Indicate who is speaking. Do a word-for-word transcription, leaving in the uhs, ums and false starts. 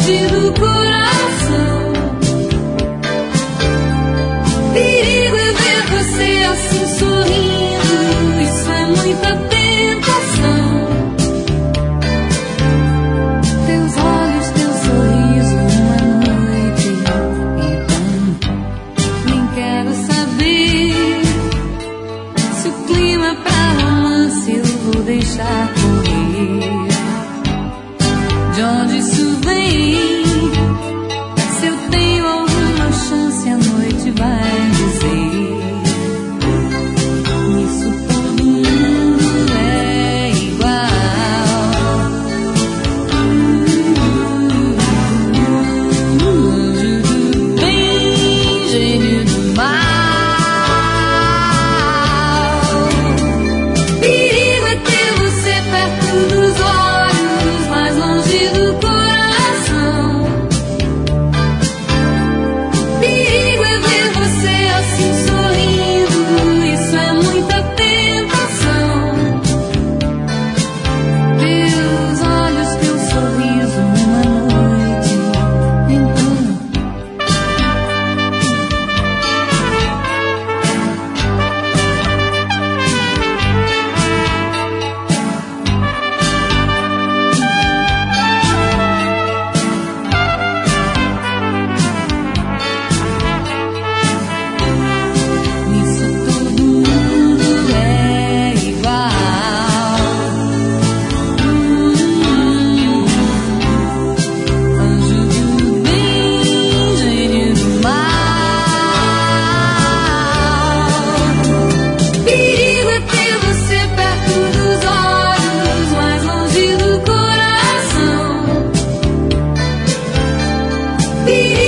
Speaker 1: longe do coração. Perigo é ver você assim sorrindo, isso é muita tentação. Teus olhos, teu sorriso, uma noite, então nem quero saber se o clima pra romance eu vou deixar correr. De onde isso vem? Se eu tenho alguma chance, a noite vai dizer. Nisso todo mundo é igual. Anjo do bem, gênio do mal. Perigo é ter você perto dos olhos, mais longe do coração. Perigo é ver você assim sorrindo, isso é muita tentação. Teus olhos, teu sorriso, uma noite, então nisso todo mundo é igual. Anjo do bem, gênio do mal. Perigo é ter você perto dos olhos, mais longe do coração. Perigo